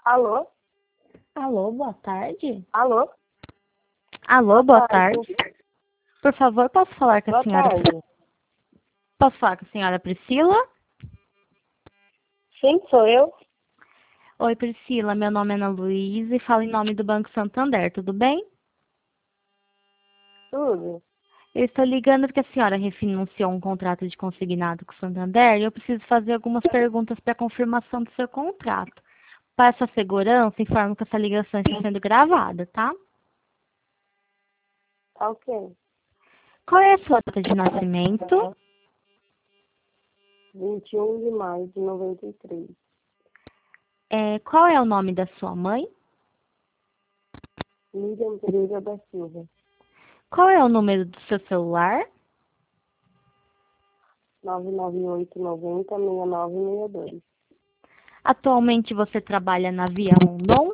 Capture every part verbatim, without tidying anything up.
Alô? Alô, boa tarde. Alô? Alô, boa tarde. Por favor, posso falar com a Boa senhora? tarde. Posso falar com a senhora Priscila? Sim, sou eu. Oi, Priscila. Meu nome é Ana Luísa e falo em nome do Banco Santander, tudo bem? Tudo. Eu estou ligando porque a senhora refinanciou um contrato de consignado com o Santander e eu preciso fazer algumas perguntas para confirmação do seu contrato. Para sua segurança, informo que essa ligação está sendo gravada, tá? Tá ok. Qual é a sua data de nascimento? vinte e um de maio de noventa e três. É, qual é o nome da sua mãe? Miriam Pereira da Silva. Qual é o número do seu celular? nove nove oito nove zero seis nove seis dois. Atualmente você trabalha na Via Rondon?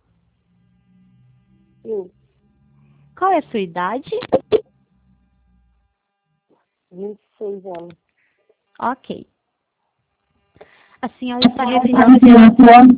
Sim. Qual é a sua idade? vinte e seis anos. Ok. A senhora está refinanciando.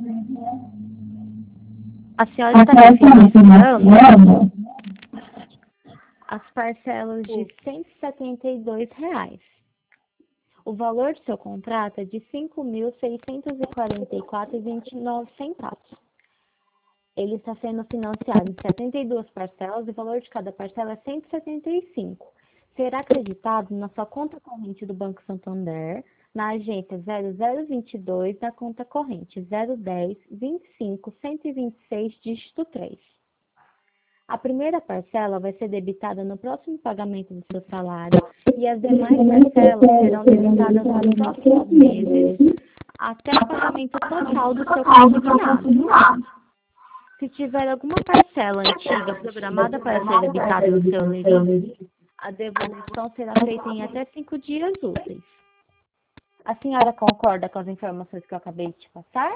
A senhora está refinanciando as parcelas de cento e setenta e dois reais. O valor do seu contrato é de cinco mil seiscentos e quarenta e quatro reais e vinte e nove centavos. Ele está sendo financiado em setenta e duas parcelas e o valor de cada parcela é cento e setenta e cinco. Será acreditado na sua conta corrente do Banco Santander, na agência zero zero vinte e dois, na conta corrente zero dez, vinte e cinco, cento e vinte e seis, dígito três. A primeira parcela vai ser debitada no próximo pagamento do seu salário e as demais parcelas serão debitadas nos próximos meses até o pagamento total do seu consignado. Se tiver alguma parcela antiga programada para ser debitada no seu limite, a devolução será feita em até cinco dias úteis. A senhora concorda com as informações que eu acabei de te passar?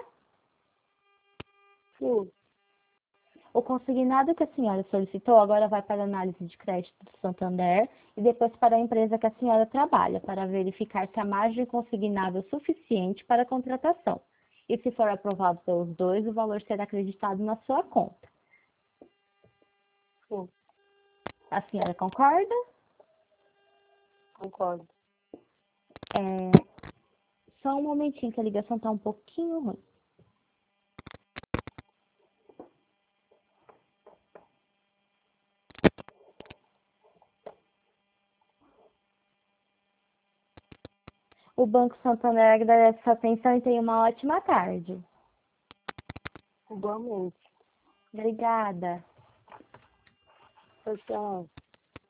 Sim. O consignado que a senhora solicitou agora vai para a análise de crédito do Santander e depois para a empresa que a senhora trabalha, para verificar se a margem consignável é suficiente para a contratação. E se for aprovado pelos dois, o valor será acreditado na sua conta. Sim. A senhora concorda? Concordo. É... Só um momentinho que a ligação está um pouquinho ruim. O Banco Santander agradece sua atenção e tenha uma ótima tarde. Igualmente. Obrigada. Tchau, tchau.